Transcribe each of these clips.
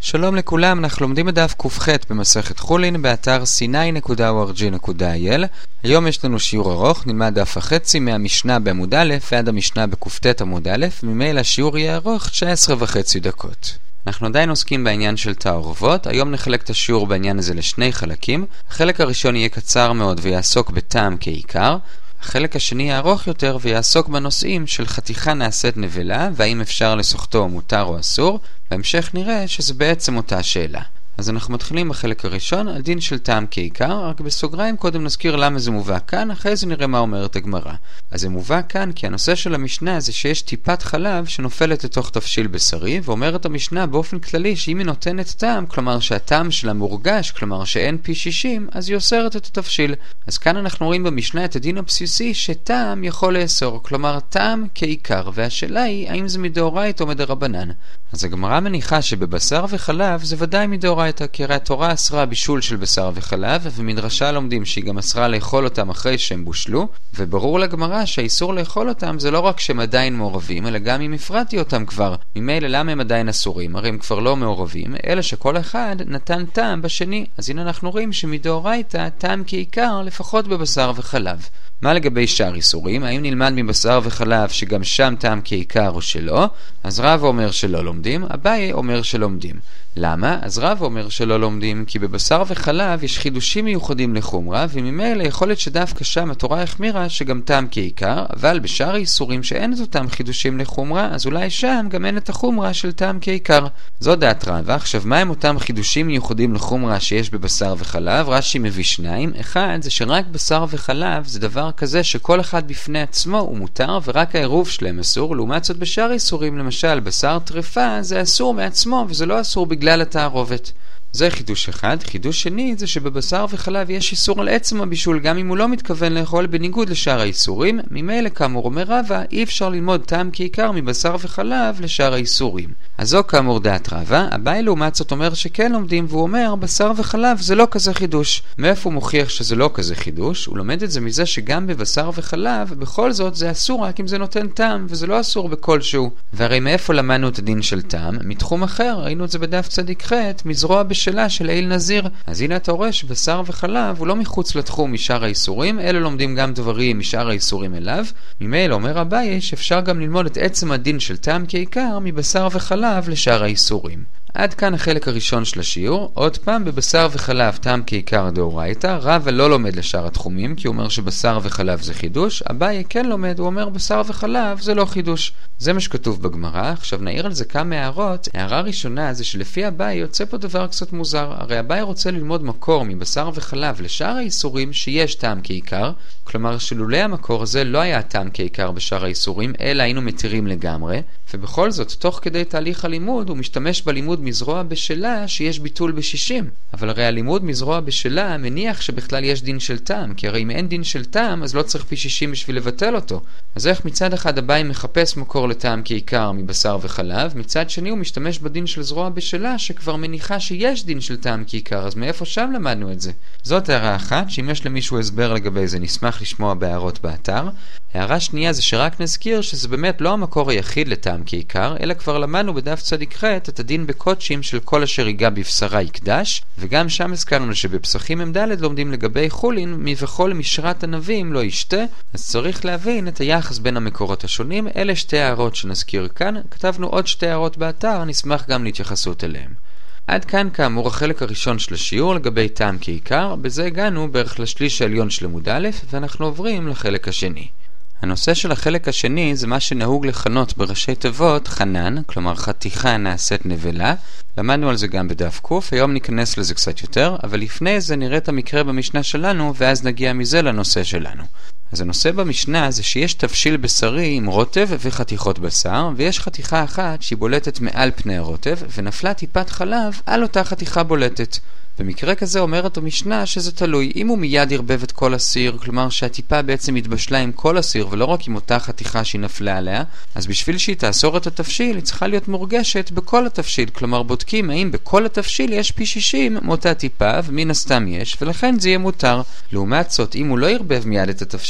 שלום לכולם, אנחנו לומדים בדף ק"ח במסכת חולין באתר sinai.org.il. היום יש לנו שיעור ארוך, נלמד דף וחצי מהמשנה בעמוד א' ועד המשנה בק"ט עמוד א', וממילא השיעור יהיה ארוך 19.5 דקות. אנחנו עדיין עוסקים בעניין של תערובות. היום נחלק את השיעור בעניין הזה לשני חלקים. החלק הראשון יהיה קצר מאוד ויעסוק בטעם כעיקר. החלק השני יהיה ארוך יותר ויעסוק בנושאים של חתיכה נעשית נבלה והאם אפשר לסוחטו מותר או אסור. בהמשך נראה שזה בעצם אותה שאלה. אז אנחנו מתחילים בחלק הראשון על דין של טעם כעיקר, רק בסוגריים קודם נזכיר למה זה מובא כאן, אחרי זה נראה מה אומרת הגמרא. אז זה מובא כאן כי הנושא של המשנה זה שיש טיפת חלב שנופלת לתוך תבשיל בשרי, ואומרת המשנה באופן כללי שאם היא נותנת טעם, כלומר שהטעם שלה מורגש, כלומר שאין פי 60, אז היא אוסרת את התבשיל. אז כאן אנחנו רואים במשנה את הדין הבסיסי שטעם יכול לאסור, כלומר טעם כעיקר, והשאלה היא האם זה מדאורייתא או מדרבנן. אז הגמרא מניחה שבבשר וחלב זה ודאי מדאורייתא, כי הרי התורה אסרה בישול של בשר וחלב, ומדרשה לומדים שהיא גם אסרה לאכול אותם אחרי שהם בושלו, וברור לגמרא שהאיסור לאכול אותם זה לא רק שהם עדיין מעורבים, אלא גם אם הפרעתי אותם כבר. ממילא למה הם עדיין אסורים? הרי הם כבר לא מעורבים, אלא שכל אחד נתן טעם בשני. אז הנה אנחנו רואים שמדאורייתא טעם כעיקר לפחות בבשר וחלב. מה לגבי שאר איסורים? האם נלמד מבשר וחלב שגם שם טעם כעיקר או שלא? אז רב אומר שלא לומדים, אביי אומר שלומדים. למה? אז רב אומר שלא לומדים, כי בבשר וחלב יש חידושים מיוחדים לחומרה, וממילא יכול להיות שדווקא שם התורה החמירה שגם טעם כעיקר, אבל בשאר האיסורים שאין את אותם חידושים לחומרה, אז אולי שם גם אין את החומרה של טעם כעיקר. זו דעת רב. עכשיו, מה הם אותם חידושים מיוחדים לחומרה שיש בבשר וחלב? רש"י מביא שניים. אחד זה שרק בשר וחלב זה דבר כזה שכל אחד בפני עצמו הוא מותר, ורק העירוב שלהם אסור. לעומת זאת בשאר האיסורים, למשל בשר טרפה, זה אסור מעצמו, וזה לא אסור בגלל התערובת. זה חידוש אחד. חידוש שני זה שבבשר וחלב יש איסור על עצם הבישול, גם אם הוא לא מתכוון לאכול, בניגוד לשאר האיסורים. ממילא כאמור אומר רבא, אי אפשר ללמוד טעם כעיקר מבשר וחלב לשאר האיסורים. אז זו כאמור דעת רבא. אביי לעומת זאת אומר שכן לומדים, והוא אומר בשר וחלב זה לא כזה חידוש. מאיפה הוא מוכיח שזה לא כזה חידוש? הוא לומד את זה מזה שגם בבשר וחלב בכל זאת זה אסור רק אם זה נותן טעם, וזה לא אסור בכלשהו. והרי מאיפה למדנו את הדין של טעם? מתחום אחר, ראינו את זה בדף צדיק ח' מזרוע בשלה של איל נזיר. אז הנה אתה רואה שבשר וחלב הוא לא מחוץ לתחום משאר האיסורים, אלא לומדים גם דברים משאר האיסורים אליו. ממילא אומר אביי שאפשר גם ללמוד את עצם הדין של טעם כעיקר מבשר וחלב לשאר האיסורים. עד כאן החלק הראשון של השיעור. עוד פעם, בבשר וחלב טעם כעיקר דאורייתא. רבא לא לומד לשאר התחומים, כי הוא אומר שבשר וחלב זה חידוש. אביי כן לומד, הוא אומר בשר וחלב זה לא חידוש. זה מה שכתוב בגמרא. עכשיו נעיר על זה כמה הערות. הערה ראשונה זה שלפי אביי יוצא פה דבר קצת מוזר. הרי אביי רוצה ללמוד מקור מבשר וחלב לשאר האיסורים שיש טעם כעיקר, כלומר שלולי המקור הזה לא היה טעם כעיקר בשאר האיסורים, אלא היינו מתירים לגמרי, ובכל זאת תוך כדי תהליך הלימוד הוא משתמש בלימוד מזרוע בשלה שיש ביטול ב-60. אבל הרי הלימוד מזרוע בשלה מניח שבכלל יש דין של טעם, כי הרי אם אין דין של טעם אז לא צריך פי 60 בשביל לבטל אותו. אז איך מצד אחד אביי מחפש מקור לטעם כעיקר מבשר וחלב, מצד שני הוא משתמש בדין של זרוע בשלה שכבר מניחה שיש דין של טעם כעיקר, אז מאיפה שם למדנו את זה? זאת הערה אחת, שאם יש למישהו הסבר לגבי זה נשמח לשמוע בהערות באתר. הערה שנייה זה שרק נזכיר שזה באמת לא המקור היחיד לטעם כעיקר, אלא כבר למדנו בדף צדיק ח' את הדין בקודשים של כל אשר ייגע בבשרה יקדש, וגם שם הזכרנו שבפסחים מ"ד לומדים לגבי חולין מבכל משרת ענבים לא ישתה. אז צריך להבין את היחס בין המקורות השונים. אלה שתי הערות שנזכיר כאן. כתבנו עוד שתי הערות באתר, נשמח גם להתייחסות אליהם. עד כאן כאמור החלק הראשון של השיעור לגבי טעם כעיקר. בזה הגענו בערך לשליש העליון של עמוד א', ואנחנו עוברים לחלק השני. הנושא של החלק השני זה מה שנהוג לכנות בראשי תיבות חנן, כלומר חתיכה נעשית נבלה. למדנו על זה גם בדף ק', היום ניכנס לזה קצת יותר, אבל לפני זה נראה את המקרה במשנה שלנו, ואז נגיע מזה לנושא שלנו. אז הנושא במשנה זה שיש תבשיל בשרי עם רוטב וחתיכות בשר, ויש חתיכה אחת שהיא בולטת מעל פני הרוטב, ונפלה טיפת חלב על אותה חתיכה בולטת. במקרה כזה אומרת המשנה שזה תלוי. אם הוא מיד ירבב את כל הסיר, כלומר שהטיפה בעצם התבשלה עם כל הסיר ולא רק עם אותה חתיכה שהיא נפלה עליה, אז בשביל שהיא תאסור את התבשיל היא צריכה להיות מורגשת בכל התבשיל. כלומר בודקים האם בכל התבשיל יש פי 60 מאותה טיפה, ומן הסתם יש, ולכן זה יהיה מותר. לעומת זאת, אם הוא לא ירבב מיד את התבשיל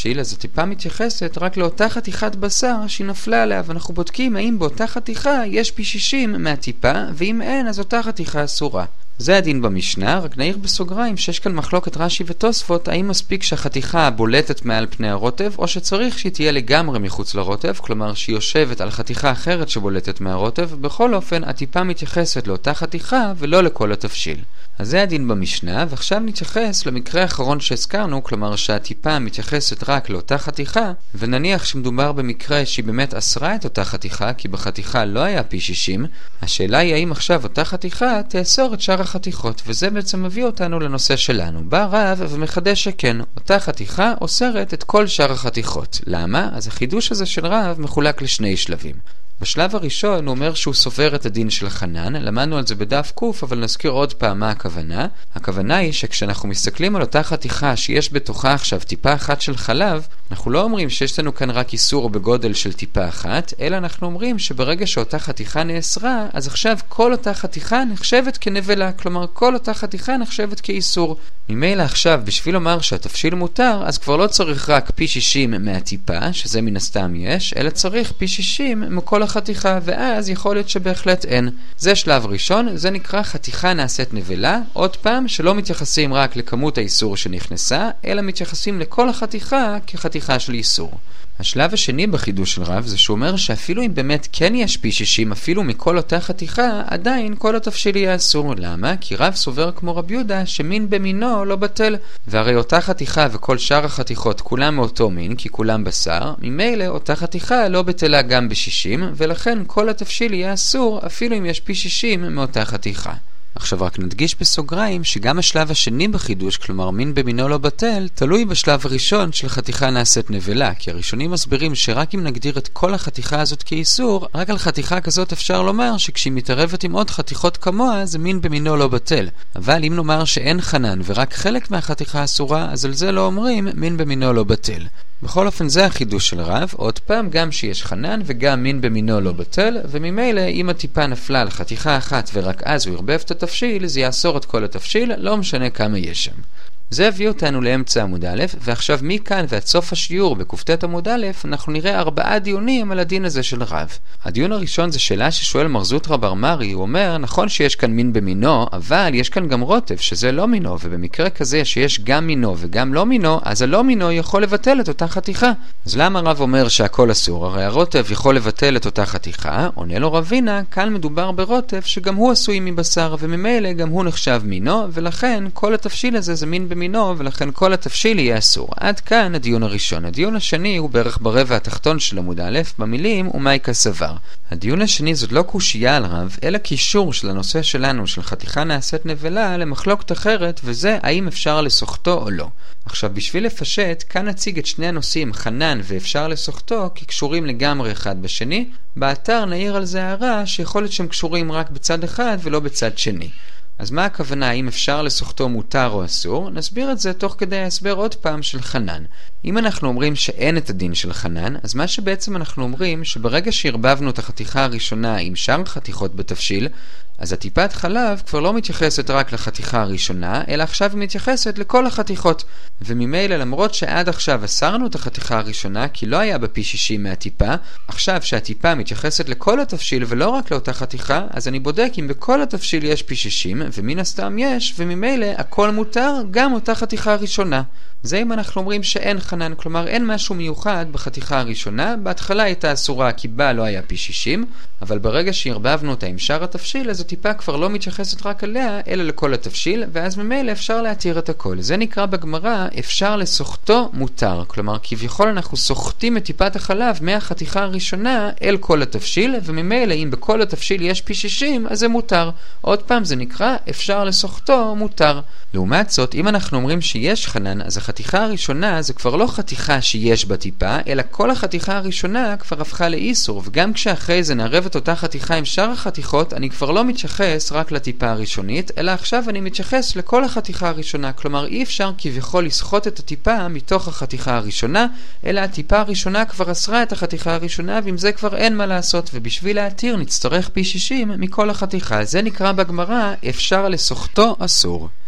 התבשיל, אז הטיפה מתייחסת רק לאותה חתיכת בשר שנפלה עליה, ואנחנו בודקים האם באותה חתיכה יש פי 60 מהטיפה, ואם אין, אז אותה חתיכה אסורה. זה הדין במשנה, רק נעיר בסוגריים שיש כאן מחלוקת רש"י ותוספות, האם מספיק שהחתיכה בולטת מעל פני הרוטב, או שצריך שהיא תהיה לגמרי מחוץ לרוטב, כלומר שהיא יושבת על חתיכה אחרת שבולטת מהרוטב, בכל אופן הטיפה מתייחסת לאותה חתיכה ולא לכל התבשיל. אז זה הדין במשנה, ועכשיו נתייחס למקרה האחרון שהזכרנו, כלומר שהטיפה מתייחסת רק לאותה חתיכה, ונניח שמדובר במקרה שהיא באמת אסרה את אותה חתיכה, כי בחתיכה לא היה פי 60, השאלה היא האם עכשיו אותה חתיכה תאסור את שאר החתיכות, וזה בעצם מביא אותנו לנושא שלנו. בא רב ומחדש שכן, אותה חתיכה אוסרת את כל שאר החתיכות. למה? אז החידוש הזה של רב מחולק לשני שלבים. בשלב הראשון הוא אומר שהוא סובר את הדין של חנן, למדנו על זה בדף קוף, אבל נזכיר עוד פעם מה הכוונה. הכוונה היא שכשאנחנו מסתכלים על אותה חתיכה שיש בתוכה עכשיו טיפה אחת של חלב, אנחנו לא אומרים שיש לנו כאן רק איסור בגודל של טיפה אחת, אלא אנחנו אומרים שברגע שאותה חתיכה נאסרה, אז עכשיו כל אותה חתיכה נחשבת כנבלה, כלומר כל אותה חתיכה נחשבת כאיסור. ממילא עכשיו, בשביל לומר שהתבשיל מותר, אז כבר לא צריך רק פי 60 מהטיפה, שזה מן הסתם יש, אלא צריך פי 60 מכל החתיכה, ואז יכול להיות שבהחלט אין. זה שלב ראשון, זה נקרא חתיכה נעשית נבלה, עוד פעם שלא מתייחסים רק לכמות האיסור שנכנסה, אלא מתייחסים לכל החתיכה כחתיכה של איסור. השלב השני בחידוש של רב זה שהוא אומר שאפילו אם באמת כן יש פי 60 אפילו מכל אותה חתיכה, עדיין כל התבשיל יהיה אסור. למה? כי רב סובר כמו רב יהודה שמין במינו לא בטל, והרי אותה חתיכה וכל שאר החתיכות כולם מאותו מין, כי כולם בשר, ממילא אותה חתיכה לא בטלה גם ב-60, ולכן כל התבשיל יהיה אסור אפילו אם יש פי 60 מאותה חתיכה. עכשיו רק נדגיש בסוגריים שגם השלב השני בחידוש, כלומר מין במינו לא בטל, תלוי בשלב הראשון של חתיכה נעשית נבלה, כי הראשונים מסבירים שרק אם נגדיר את כל החתיכה הזאת כאיסור, רק על חתיכה כזאת אפשר לומר שכשהיא מתערבת עם עוד חתיכות כמוה, זה מין במינו לא בטל. אבל אם נאמר שאין חנן ורק חלק מהחתיכה אסורה, אז על זה לא אומרים מין במינו לא בטל. בכל אופן זה החידוש של רב, עוד פעם גם שיש חנן וגם מין במינו לא בטל, וממילא אם הטיפה נפלה על חתיכה אחת ורק אז הוא ירבב את התבשיל, זה יאסור את כל התבשיל, לא משנה כמה יש שם. זה הביא אותנו לאמצע עמוד א', ועכשיו מכאן ועד סוף השיעור בקופטת עמוד א', אנחנו נראה 4 דיונים על הדין הזה של רב. הדיון הראשון זה שאלה ששואל מר זוטרא בר מרי, הוא אומר, נכון שיש כאן מין במינו, אבל יש כאן גם רוטב שזה לא מינו, ובמקרה כזה שיש גם מינו וגם לא מינו, אז הלא מינו יכול לבטל את אותה חתיכה. אז למה רב אומר שהכל אסור? הרי הרוטב יכול לבטל את אותה חתיכה, עונה לו רבינה, כאן מדובר ברוטב שגם הוא עשוי מבשר, וממילא גם הוא נחשב מינו, ולכן כל התבשיל הזה זה מין מינו, ולכן כל התבשיל יהיה אסור. עד כאן הדיון הראשון. הדיון השני הוא בערך ברבע התחתון של עמוד א', במילים ומייקה סבר. הדיון השני זאת לא קושייה על רב, אלא קישור של הנושא שלנו של חתיכה נעשית נבלה למחלוקת אחרת, וזה האם אפשר לסוחתו או לא. עכשיו בשביל לפשט, כאן נציג את שני הנושאים חנן ואפשר לסוחתו כקשורים לגמרי אחד בשני. באתר נעיר על זה הערה שיכול להיות שהם קשורים רק בצד אחד ולא בצד שני. אז מה הכוונה האם אפשר לסוחתו מותר או אסור? נסביר את זה תוך כדי ההסבר עוד פעם של חנן. אם אנחנו אומרים שאין את הדין של חנן, אז מה שבעצם אנחנו אומרים שברגע שהרבבנו את החתיכה הראשונה עם שאר חתיכות בתבשיל, אז הטיפת חלב כבר לא מתייחסת רק לחתיכה הראשונה, אלא עכשיו היא מתייחסת לכל החתיכות. וממילא למרות שעד עכשיו אסרנו את החתיכה הראשונה, כי לא היה בפי 60 מהטיפה, עכשיו שהטיפה מתייחסת לכל התבשיל ולא רק לאותה חתיכה, אז אני בודק אם בכל התבשיל יש פי 60, ומן הסתם יש, וממילא הכל מותר, גם אותה חתיכה הראשונה. זה אם אנחנו אומרים שאין חנן, כלומר אין משהו מיוחד בחתיכה הראשונה, בהתחלה הייתה אסורה כי בה לא היה פי 60, אבל ברגע שהרבבנו אותה עם שאר התבשיל, אז הטיפה כבר לא מתייחסת רק עליה, אלא לכל התבשיל, ואז ממילא אפשר להתיר את הכל. זה נקרא בגמרא, אפשר לסוחתו מותר, כלומר כביכול אנחנו סוחתים את טיפת החלב מהחתיכה הראשונה אל כל התבשיל, וממילא אם בכל התבשיל יש פי 60, אז זה מותר. עוד פעם זה נקרא, אפשר לסוחתו מותר. לעומת זאת, אם אנחנו אומרים שיש חנן, אז החתיכה הראשונה זה כבר לא חתיכה שיש בה טיפה, אלא כל החתיכה הראשונה כבר הפכה לאיסור, וגם כשאחרי זה נערב את אותה חתיכה עם שאר החתיכות, אני כבר לא מתייחס רק לטיפה הראשונית, אלא עכשיו אני מתייחס לכל החתיכה הראשונה, כלומר אי אפשר כביכול לסחוט את הטיפה מתוך החתיכה הראשונה, אלא הטיפה הראשונה כבר אסרה את החתיכה הראשונה, ועם זה כבר אין מה לעשות, ובשביל להתיר נצטרך פי 60 מכל החתיכה. זה נקרא בגמרא, אפשר לסוחתו אסור.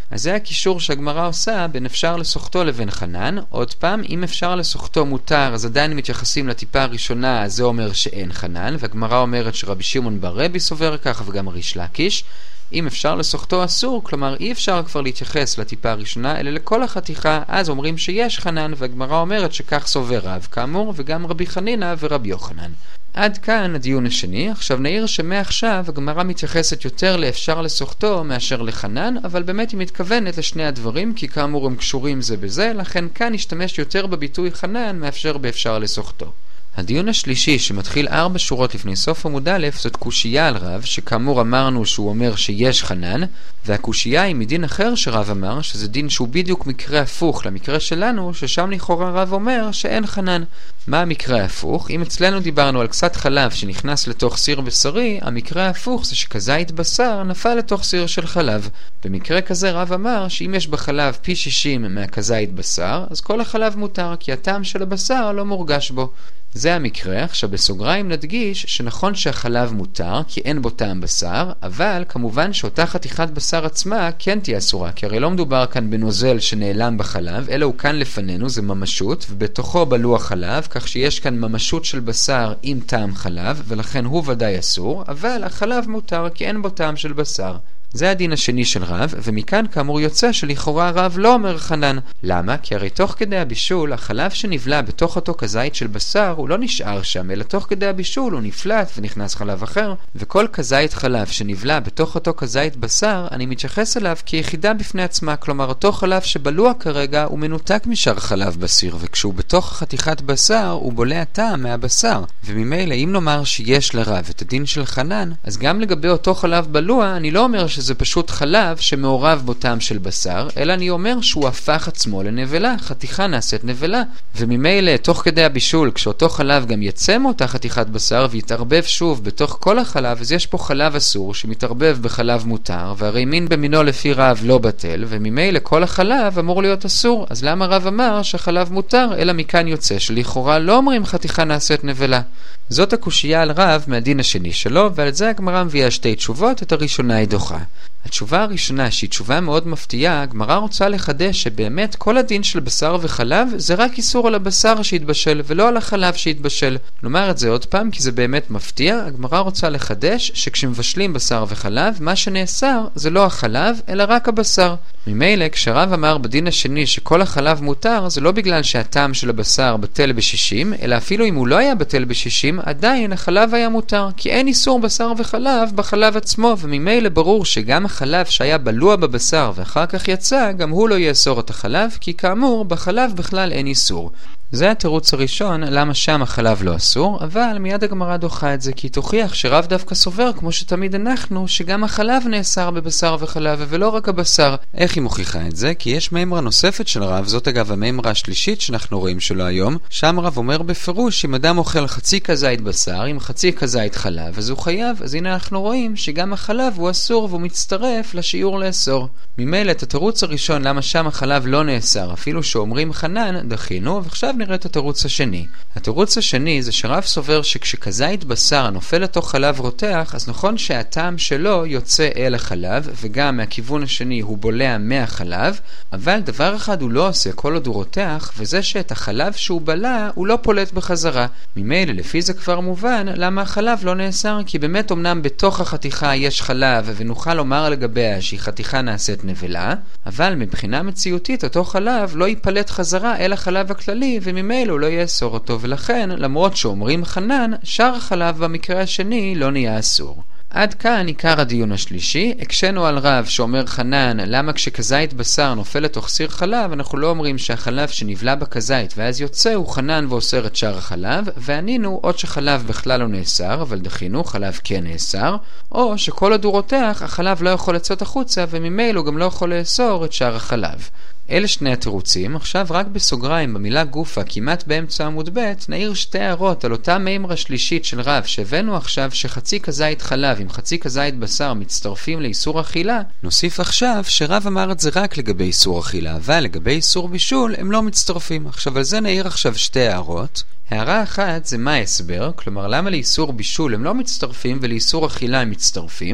אז זה הקישור שהגמרא עושה בין אפשר לסוחתו לבין חנן. עוד פעם, אם אפשר לסוחתו מותר, אז עדיין מתייחסים לטיפה הראשונה, אז זה אומר שאין חנן, והגמרא אומרת שרבי שמעון בר רבי סובר כך וגם ריש לקיש. אם אפשר לסוחתו אסור, כלומר אי אפשר כבר להתייחס לטיפה הראשונה, אלא לכל החתיכה, אז אומרים שיש חנן, והגמרא אומרת שכך סובר רב, כאמור, וגם רבי חנינא ורבי יוחנן. עד כאן הדיון השני. עכשיו נעיר שמעכשיו הגמרא מתייחסת יותר לאפשר לסוחתו מאשר לחנן, אבל באמת היא מתכוונת לשני הדברים, כי כאמור הם קשורים זה בזה, לכן כאן נשתמש יותר בביטוי חנן מאפשר באפשר לסוחתו. הדיון השלישי שמתחיל 4 שורות לפני סוף עמוד א' זאת קושייה על רב, שכאמור אמרנו שהוא אומר שיש חנן, והקושייה היא מדין אחר שרב אמר, שזה דין שהוא בדיוק מקרה הפוך למקרה שלנו, ששם לכאורה רב אומר שאין חנן. מה המקרה ההפוך? אם אצלנו דיברנו על קצת חלב שנכנס לתוך סיר בשרי, המקרה ההפוך זה שכזית בשר נפל לתוך סיר של חלב. במקרה כזה רב אמר שאם יש בחלב פי 60 מהכזית בשר, אז כל החלב מותר, כי הטעם של הבשר לא מורגש בו. זה המקרה. עכשיו בסוגריים נדגיש שנכון שהחלב מותר כי אין בו טעם בשר, אבל כמובן שאותה חתיכת בשר עצמה כן תהיה אסורה, כי הרי לא מדובר כאן בנוזל שנעלם בחלב, אלא הוא כאן לפנינו, זה ממשות, ובתוכו בלוע חלב, כך שיש כאן ממשות של בשר עם טעם חלב, ולכן הוא ודאי אסור, אבל החלב מותר כי אין בו טעם של בשר. זה הדין השני של רב, ומכאן כאמור יוצא שלכאורה רב לא אומר חנן. למה? כי הרי תוך כדי הבישול, החלב שנבלע בתוך אותו כזית של בשר הוא לא נשאר שם, אלא תוך כדי הבישול הוא נפלט ונכנס חלב אחר, וכל כזית חלב שנבלע בתוך אותו כזית בשר, אני מתייחס אליו כיחידה בפני עצמה, כלומר אותו חלב שבלוע כרגע הוא מנותק משאר חלב בסיר, וכשהוא בתוך חתיכת בשר הוא בולע טעם מהבשר, וממילא אם נאמר שיש לרב את הדין של חנן, אז גם לגבי אותו חלב בלוע אני לא אומר שזה פשוט חלב שמעורב בו טעם של בשר, אלא אני אומר שהוא הפך עצמו לנבלה, חתיכה נעשית נבלה, וממילא תוך כדי הבישול, כשאותו חלב גם יצא מאותה חתיכת בשר ויתערבב שוב בתוך כל החלב, אז יש פה חלב אסור שמתערבב בחלב מותר, והרי מין במינו לפי רב לא בטל, וממילא כל החלב אמור להיות אסור. אז למה רב אמר שהחלב מותר, אלא מכאן יוצא שלכאורה לא אומרים חתיכה נעשית נבלה? זאת הקושייה על רב מהדין השני שלו, ועל זה הגמרא מביאה 2 תשובות. את הראשונה היא דוחה. התשובה הראשונה, שהיא תשובה מאוד מפתיעה, הגמרא רוצה לחדש שבאמת כל הדין של בשר וחלב זה רק איסור על הבשר שהתבשל ולא על החלב שהתבשל. נאמר את זה עוד פעם כי זה באמת מפתיע. הגמרא רוצה לחדש שכשמבשלים בשר וחלב, מה שנאסר זה לא החלב אלא רק הבשר. ממילא כשרב אמר בדין השני שכל החלב מותר, זה לא בגלל שהטעם של הבשר בטל ב-60, אלא אפילו אם הוא לא היה בטל ב-60, עדיין החלב היה מותר, כי אין איסור בשר וחלב בחלב עצמו, וממילא ברור שגם החלב שהיה בלוע בבשר ואחר כך יצא, גם הוא לא יאסור את החלב, כי כאמור בחלב בכלל אין איסור. זה התירוץ הראשון למה שם החלב לא אסור, אבל מיד הגמרא דוחה את זה כי תוכיח שרב דווקא סובר, כמו שתמיד אנחנו, שגם החלב נאסר בבשר וחלב ולא רק הבשר. איך היא מוכיחה את זה? כי יש מימרה נוספת של רב, זאת אגב המימרה השלישית שאנחנו רואים שלו היום, שם רב אומר בפירוש אם אדם אוכל חצי כזית בשר עם חצי כזית חלב אז הוא חייב, אז הנה אנחנו רואים שגם החלב הוא אסור והוא מצטרף לשיעור לאסור. ממילא את התירוץ הראשון למה שם החלב לא נאסר אפילו שאומרים חנן דחינו, ועכשיו נראה את התירוץ השני. התירוץ השני זה שרב סובר שכשכזית בשר נופל לתוך חלב רותח, אז נכון שהטעם שלו יוצא אל החלב, וגם מהכיוון השני הוא בולע מהחלב, אבל דבר אחד הוא לא עושה כל עוד הוא רותח, וזה שאת החלב שהוא בלע הוא לא פולט בחזרה. ממילא לפי זה כבר מובן למה החלב לא נאסר, כי באמת אמנם בתוך החתיכה יש חלב, ונוכל לומר לגביה שהיא חתיכה נעשית נבלה, אבל מבחינה מציאותית אותו חלב לא ייפלט חזרה אל החלב הכללי, וממילא הוא לא יאסור אותו, ולכן למרות שאומרים חנן, שאר החלב במקרה השני לא נהיה אסור. עד כאן עיקר הדיון השלישי. הקשנו על רב שאומר חנן למה כשכזית בשר נופל לתוך סיר חלב אנחנו לא אומרים שהחלב שנבלע בכזית ואז יוצא הוא חנן ואוסר את שאר החלב, וענינו עוד שחלב בכלל לא נאסר אבל דחינו חלב כן נאסר, או שכל עוד הוא רותח החלב לא יכול לצאת החוצה וממילא הוא גם לא יכול לאסור את שאר החלב. אלה שני התירוצים. עכשיו רק בסוגריים במילה גופה כמעט באמצע עמוד ב' נעיר 2 הערות על אותה מימרה שלישית של רב שהבאנו עכשיו שחצי כזית חלב עם חצי כזית בשר מצטרפים לאיסור אכילה. נוסיף עכשיו שרב אמר את זה רק לגבי איסור אכילה, אבל לגבי איסור בישול הם לא מצטרפים. עכשיו על זה נעיר עכשיו 2 הערות. הערה אחת זה מה ההסבר, כלומר למה לאיסור בישול הם לא מצטרפים ולאיסור אכילה הם מצטרפים.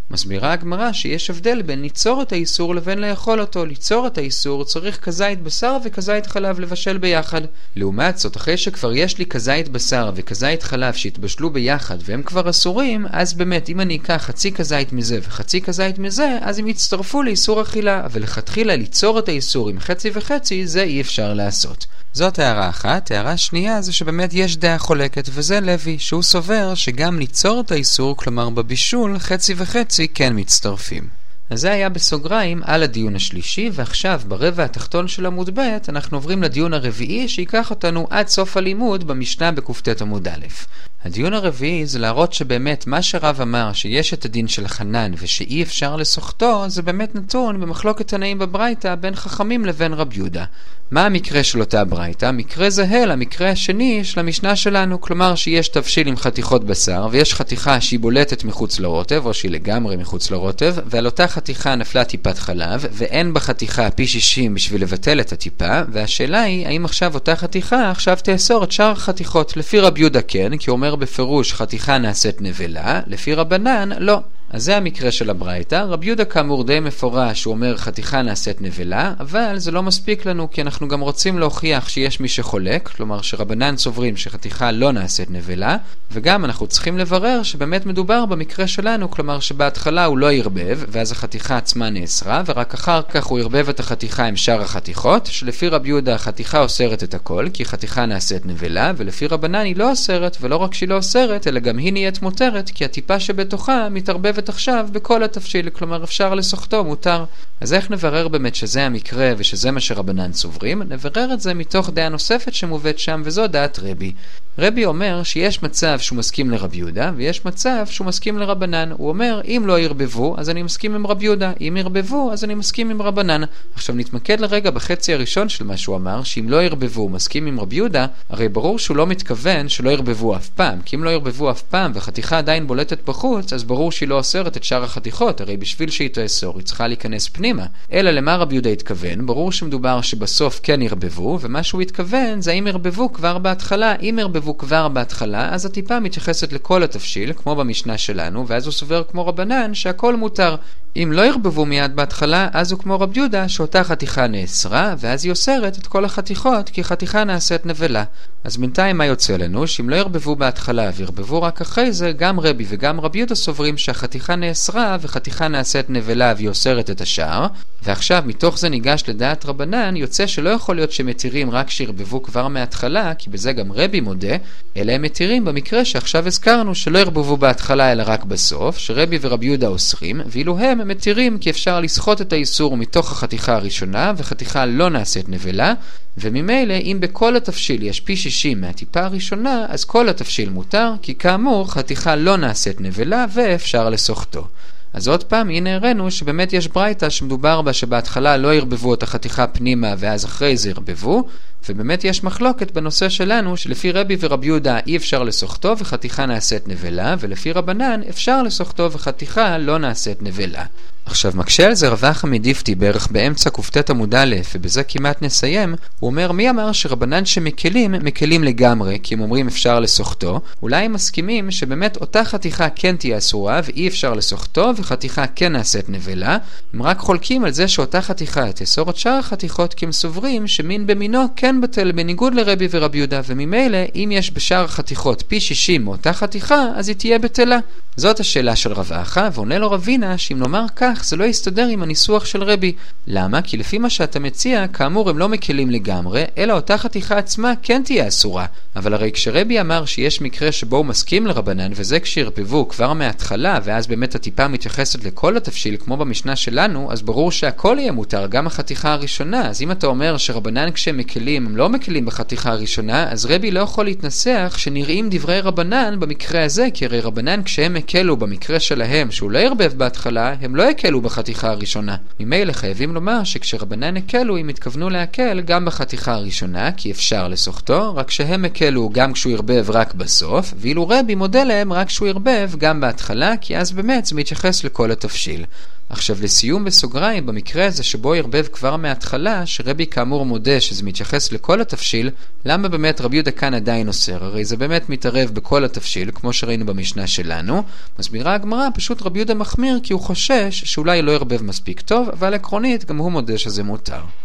מסבירה הגמרא שיש הבדל בין ליצור את האיסור לבין לאכול אותו. ליצור את האיסור צריך כזית בשר וכזית חלב לבשל ביחד. לעומת זאת, אחרי שכבר יש לי כזית בשר וכזית חלב שהתבשלו ביחד והם כבר אסורים, אז באמת אם אני אקח חצי כזית מזה וחצי כזית מזה, אז הם יצטרפו לאיסור אכילה, אבל לכתחילה ליצור את האיסור עם חצי וחצי, זה אי אפשר לעשות. זאת הערה אחת. הערה שנייה זה שבאמת יש דעה חולקת, וזה לוי, שהוא סובר שגם ליצור את האיסור, כלומר בבישול, חצי וחצי כן מצטרפים. אז זה היה בסוגריים על הדיון השלישי, ועכשיו ברבע התחתון של עמוד ב' אנחנו עוברים לדיון הרביעי שיקח אותנו עד סוף הלימוד במשנה בקופטת עמוד א'. הדיון הרביעי זה להראות שבאמת מה שרב אמר שיש את הדין של חנן ושאי אפשר לסוחתו, זה באמת נתון במחלוקת תנאים בברייתא בין חכמים לבין רב יהודה. מה המקרה של אותה ברייתא? מקרה זהה למקרה השני של המשנה שלנו, כלומר שיש תבשיל עם חתיכות בשר ויש חתיכה שהיא בולטת מחוץ לרוטב או שהיא לגמרי מחוץ לרוטב, ועל אותה חתיכה נפלה טיפת חלב ואין בחתיכה פי 60 בשביל לבטל את הטיפה, והשאלה היא האם עכשיו אותה חתיכה עכשיו תאסור את שאר החתיכות. לפי רב יהודה כן, כי הוא אומר בפירוש חתיכה נעשית נבלה, לפי רבנן לא. אז זה המקרה של הברייתא. רב יהודה כאמור די מפורש, הוא אומר חתיכה נעשית נבלה, אבל זה לא מספיק לנו כי אנחנו גם רוצים להוכיח שיש מי שחולק, כלומר שרבנן סוברים שחתיכה לא נעשית נבלה, וגם אנחנו צריכים לברר שבאמת מדובר במקרה שלנו, כלומר שבהתחלה הוא לא ירבב ואז החתיכה עצמה נאסרה, ורק אחר כך הוא ירבב את החתיכה עם שאר החתיכות, שלפי רב יהודה החתיכה אוסרת את הכל כי חתיכה נעשית נבלה, ולפי רבנן היא לא אוסרת, ולא רק שהיא לא אוסרת אלא גם היא נהיית מותרת כי הטיפה שבתוכה מתערבבת עכשיו בכל התבשיל, כלומר אפשר לסוחתו, מותר. אז איך נברר באמת שזה המקרה ושזה מה שרבנן סוברים? נברר את זה מתוך דעה נוספת שמובאת שם, וזו דעת רבי. רבי אומר שיש מצב שהוא מסכים לרב יהודה ויש מצב שהוא מסכים לרבנן. הוא אומר אם לא ירבבו אז אני מסכים עם רב יהודה, אם ירבבו אז אני מסכים עם רבנן. עכשיו נתמקד לרגע בחצי הראשון של מה שהוא אמר, שאם לא ירבבו הוא מסכים עם רב יהודה. הרי ברור שהוא לא מתכוון שלא ירבבו אף פעם, כי אם לא ירבבו אף פעם וחתיכה עדיין בולטת בחוץ, אז ברור שהיא לא אוסרת את שאר החתיכות, הרי בשביל שהיא תאסור היא צריכה להיכנס פנימה. אלא למה רב יהודה התכוון? ברור שמדובר שבסוף כן ירבבו, ומה שהוא התכוון זה אם ירבבו כבר בהתחלה. אם ירבבו כבר בהתחלה, אז הטיפה מתייחסת לכל התבשיל, כמו במשנה שלנו, ואז הוא סובר כמו רבנן שהכל מותר. אם לא ירבבו מיד בהתחלה, אז הוא כמו רב יהודה שאותה חתיכה נאסרה, ואז היא אוסרת את כל החתיכות, כי חתיכה נעשית נבלה. אז בינתיים מה יוצא לנו? שאם לא ירבבו בהתחלה וירבבו רק אחרי זה, גם רבי וגם רב יהודה סוברים שהחתיכה נאסרה וחתיכה נעשית נבלה והיא אוסרת את השאר. ועכשיו מתוך זה ניגש לדעת רבנן, יוצא שלא יכול להיות שמתירים רק שירבבו כבר מההתחלה, כי בזה גם רבי מודה, אלא הם מתירים במקרה שעכשיו הזכרנו שלא ירבבו בהתחלה אלא רק בסוף, שרבי ורב יהודה אוסרים, ואילו הם מתירים כי אפשר לסחוט את האיסור מתוך החתיכה הראשונה וחתיכה לא נעשית נבלה, וממילא אם בכל התבשיל יש פי 60 מהטיפה הראשונה, אז כל התבשיל מותר, כי כאמור חתיכה לא נעשית נבלה ואפשר לסוחטו. אז עוד פעם, הנה הראינו שבאמת יש ברייתא שמדובר בה שבהתחלה לא ירבבו את החתיכה פנימה ואז אחרי זה ירבבו, ובאמת יש מחלוקת בנושא שלנו שלפי רבי ורב יהודה אי אפשר לסוחתו וחתיכה נעשית נבלה, ולפי רבנן אפשר לסוחתו וחתיכה לא נעשית נבלה. עכשיו מקשה על זה רב אחא מדיפתי בערך באמצע קופטת עמוד א', ובזה כמעט נסיים. הוא אומר מי אמר שרבנן שמקלים מקלים לגמרי כי הם אומרים אפשר לסוחתו? אולי הם מסכימים שבאמת אותה חתיכה כן תהיה אסורה ואי אפשר לסוחתו וחתיכה כן נעשית נבלה. הם רק חולקים על זה שאותה חתיכה תאסור את שאר החתיכות, כי הם סוברים שמין במינו כן בטל בניגוד לרבי ורב יהודה, וממילא אם יש בשאר החתיכות פי 60 מאותה חתיכה אז היא תהיה בטלה. זאת השאלה של רב אחא, ועונה לו רבינה שאם נאמר כך זה לא יסתדר עם הניסוח של רבי. למה? כי לפי מה שאתה מציע, כאמור הם לא מקלים לגמרי, אלא אותה חתיכה עצמה כן תהיה אסורה. אבל הרי כשרבי אמר שיש מקרה שבו הוא מסכים לרבנן, וזה כשירבבו כבר מההתחלה, ואז באמת הטיפה מתייחסת לכל התבשיל כמו במשנה שלנו, אז ברור שהכל יהיה מותר, גם החתיכה הראשונה. אז אם אתה אומר שרבנן כשהם מקלים הם לא מקלים בחתיכה הראשונה, אז רבי לא יכול להתנסח שנראים דברי רבנן במקרה הזה, כי הרי רבנן כשהם הקלו במקרה שלהם שהוא לא ירבב בהתחלה, הם לא יקלו בחתיכה הראשונה. ממילא חייבים לומר שכשרבנן הקלו הם התכוונו להקל גם בחתיכה הראשונה, כי אפשר לסוחתו, רק שהם הקלו גם כשהוא ירבב רק בסוף, ואילו רבי מודה להם רק כשהוא ירבב גם בהתחלה, כי אז באמת זה מתייחס לכל התבשיל. עכשיו לסיום בסוגריים, במקרה הזה שבו ירבב כבר מההתחלה, שרבי כאמור מודה שזה מתייחס לכל התפשיל, למה באמת רבי יהודה כאן עדיין אוסר? הרי זה באמת מתערב בכל התפשיל, כמו שראינו במשנה שלנו. מסבירה הגמרא, פשוט רבי יהודה מחמיר כי הוא חושש שאולי לא ירבב מספיק טוב, אבל עקרונית גם הוא מודה שזה מותר.